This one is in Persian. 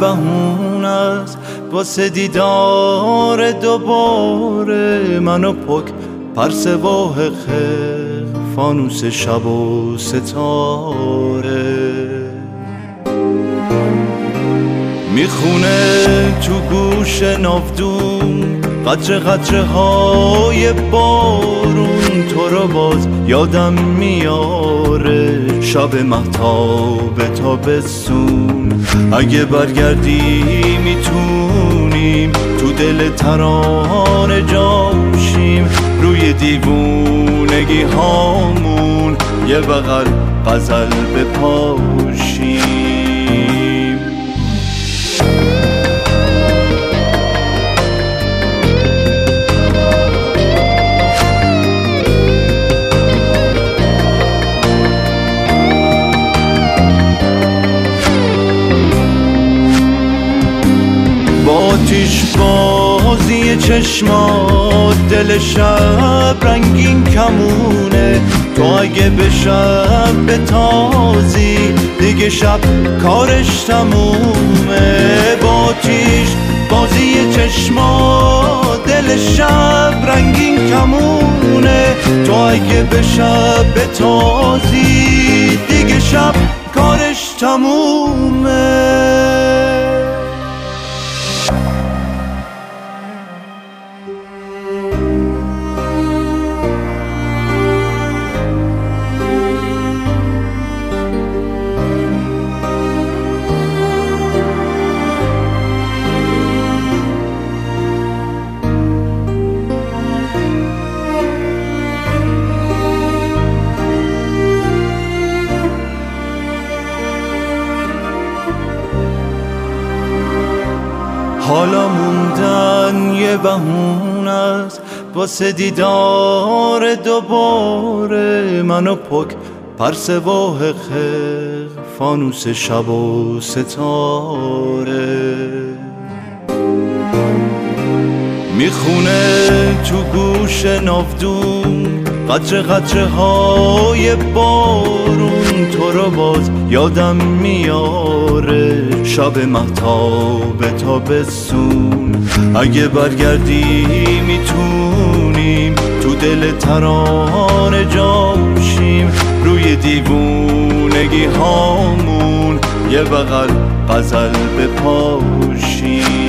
بهونه است واسه دیدار دوباره. منو پک پرس و حقه فانوس شب و ستاره. میخونه تو گوش ناودون قطره قطره های بارون. تو رو باز یادم میاره شب مهتاب تابستون. اگه برگردی میتونیم تو دل ترانه جاشیم. روی دیوونگی هامون یه بغل غزل بپاشیم. آتیش بازی چشمات دل شب رنگین کمونه. تو اگه به شب بتازی دیگه شب کارش تمومه. با آتیش بازی چشمات دل شب رنگین کمونه. تو اگه به شب بتازی دیگه شب کارش تمومه. حالا موندن یه بهونه است واسه دیدار دوباره. منو پک پرس و حقه فانوس شب و ستاره. میخونه تو گوش ناودون قطره قطره های بارون. تو رو باز یادم میاره شب مهتاب تابستون. اگه برگردی میتونیم تو دل ترانه جاشیم. روی دیوونگی هامون یه بغل غزل بپاشیم.